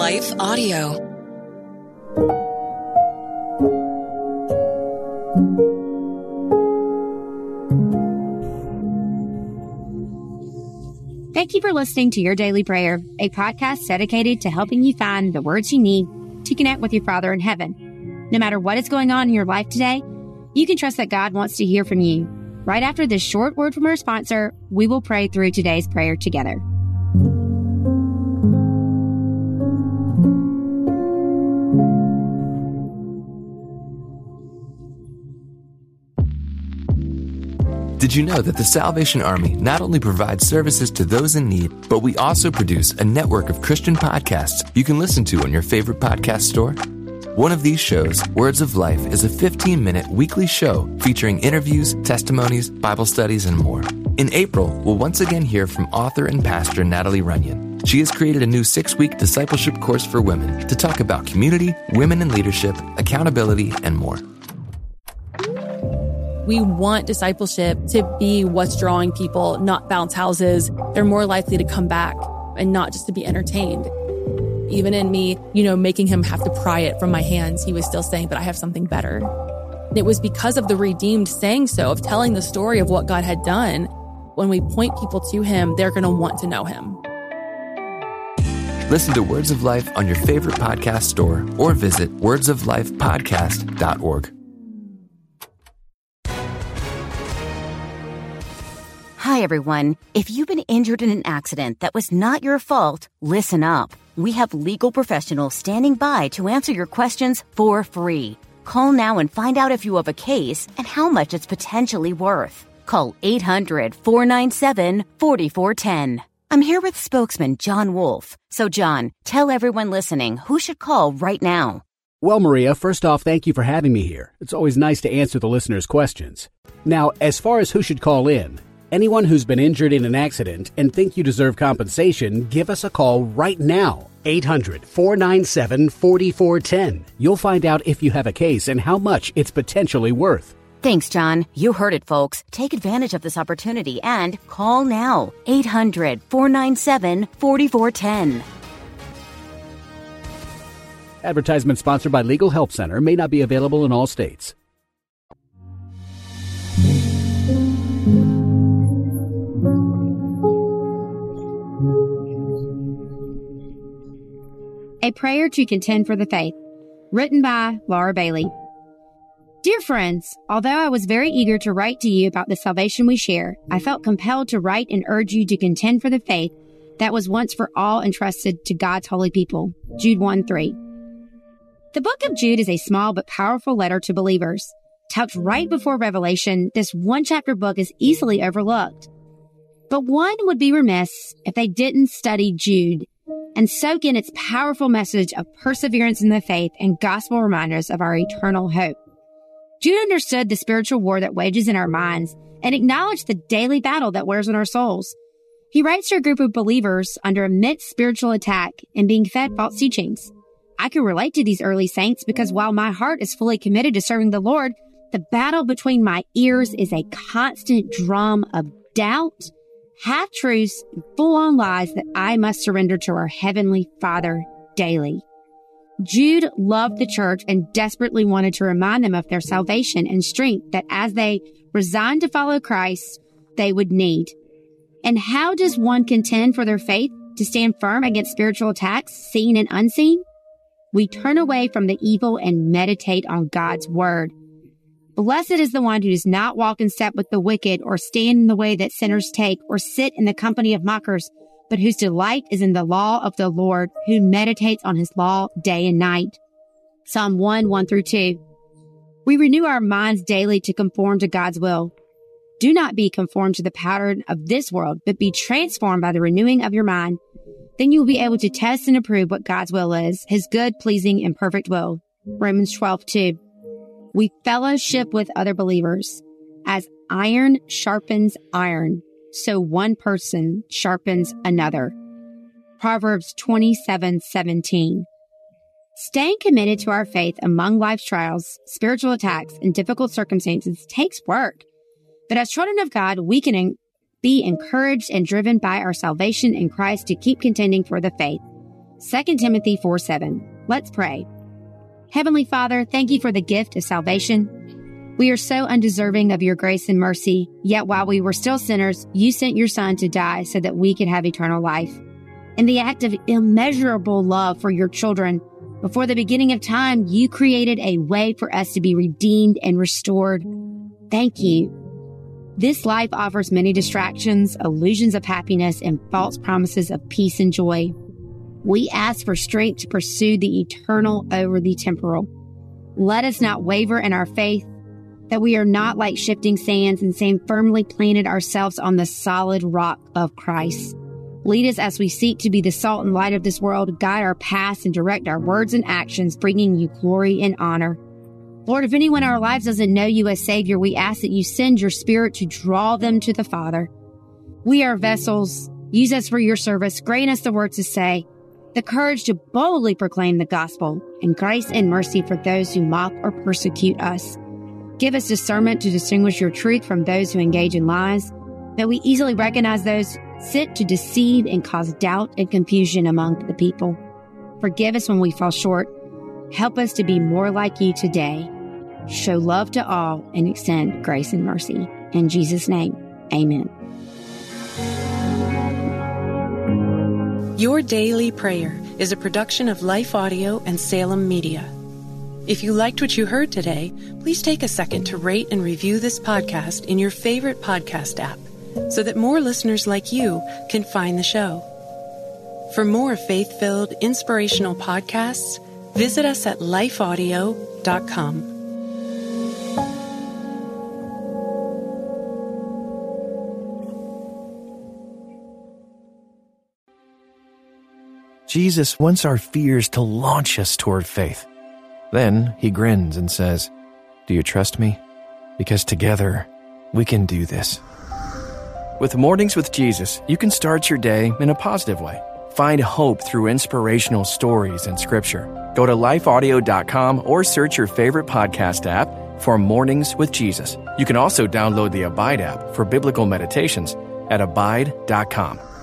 Life Audio. Thank you for listening to Your Daily Prayer, a podcast dedicated to helping you find the words you need to connect with your Father in heaven. No matter what is going on in your life today, you can trust that God wants to hear from you. Right after this short word from our sponsor, we will pray through today's prayer together. Did you know that the Salvation Army not only provides services to those in need, but we also produce a network of Christian podcasts you can listen to on your favorite podcast store? One of these shows, Words of Life, is a 15-minute weekly show featuring interviews, testimonies, Bible studies, and more. In April, we'll once again hear from author and pastor Natalie Runyon. She has created a new 6-week discipleship course for women to talk about community, women in leadership, accountability, and more. We want discipleship to be what's drawing people, not bounce houses. They're more likely to come back and not just to be entertained. Even in me, making him have to pry it from my hands, he was still saying, but I have something better. It was because of the redeemed saying so, of telling the story of what God had done. When we point people to him, they're going to want to know him. Listen to Words of Life on your favorite podcast store or visit wordsoflifepodcast.org. Hi, everyone. If you've been injured in an accident that was not your fault, listen up. We have legal professionals standing by to answer your questions for free. Call now and find out if you have a case and how much it's potentially worth. Call 800-497-4410. I'm here with spokesman John Wolf. So, John, tell everyone listening who should call right now. Well, Maria, first off, thank you for having me here. It's always nice to answer the listeners' questions. Now, as far as who should call in, anyone who's been injured in an accident and think you deserve compensation, give us a call right now. 800-497-4410. You'll find out if you have a case and how much it's potentially worth. Thanks, John. You heard it, folks. Take advantage of this opportunity and call now. 800-497-4410. Advertisement sponsored by Legal Help Center. May not be available in all states. A Prayer to Contend for the Faith, written by Laura Bailey. Dear friends, although I was very eager to write to you about the salvation we share, I felt compelled to write and urge you to contend for the faith that was once for all entrusted to God's holy people. Jude 1:3. The book of Jude is a small but powerful letter to believers. Tucked right before Revelation, this one-chapter book is easily overlooked. But one would be remiss if they didn't study Jude and soak in its powerful message of perseverance in the faith and gospel reminders of our eternal hope. Jude understood the spiritual war that wages in our minds and acknowledged the daily battle that wears on our souls. He writes to a group of believers under immense spiritual attack and being fed false teachings. I can relate to these early saints because while my heart is fully committed to serving the Lord, the battle between my ears is a constant drum of doubt, half-truths, and full-on lies that I must surrender to our Heavenly Father daily. Jude loved the church and desperately wanted to remind them of their salvation and strength that as they resigned to follow Christ, they would need. And how does one contend for their faith to stand firm against spiritual attacks, seen and unseen? We turn away from the evil and meditate on God's word. Blessed is the one who does not walk in step with the wicked or stand in the way that sinners take or sit in the company of mockers, but whose delight is in the law of the Lord, who meditates on his law day and night. Psalm 1:1-2. We renew our minds daily to conform to God's will. Do not be conformed to the pattern of this world, but be transformed by the renewing of your mind. Then you will be able to test and approve what God's will is, his good, pleasing, and perfect will. Romans 12:2. We fellowship with other believers. As iron sharpens iron, so one person sharpens another. Proverbs 27:17. Staying committed to our faith among life's trials, spiritual attacks, and difficult circumstances takes work. But as children of God, we can be encouraged and driven by our salvation in Christ to keep contending for the faith. 2 Timothy 4:7. Let's pray. Heavenly Father, thank you for the gift of salvation. We are so undeserving of your grace and mercy, yet while we were still sinners, you sent your Son to die so that we could have eternal life. In the act of immeasurable love for your children, before the beginning of time, you created a way for us to be redeemed and restored. Thank you. This life offers many distractions, illusions of happiness, and false promises of peace and joy. We ask for strength to pursue the eternal over the temporal. Let us not waver in our faith, that we are not like shifting sands and stand firmly planted ourselves on the solid rock of Christ. Lead us as we seek to be the salt and light of this world, guide our paths and direct our words and actions, bringing you glory and honor. Lord, if anyone in our lives doesn't know you as Savior, we ask that you send your Spirit to draw them to the Father. We are vessels. Use us for your service. Grant us the words to say, the courage to boldly proclaim the gospel, and grace and mercy for those who mock or persecute us. Give us discernment to distinguish your truth from those who engage in lies, that we easily recognize those sent to deceive and cause doubt and confusion among the people. Forgive us when we fall short. Help us to be more like you today. Show love to all and extend grace and mercy. In Jesus' name, amen. Your Daily Prayer is a production of Life Audio and Salem Media. If you liked what you heard today, please take a second to rate and review this podcast in your favorite podcast app so that more listeners like you can find the show. For more faith-filled, inspirational podcasts, visit us at lifeaudio.com. Jesus wants our fears to launch us toward faith. Then he grins and says, "Do you trust me? Because together we can do this." With Mornings with Jesus, you can start your day in a positive way. Find hope through inspirational stories and scripture. Go to lifeaudio.com or search your favorite podcast app for Mornings with Jesus. You can also download the Abide app for biblical meditations at abide.com.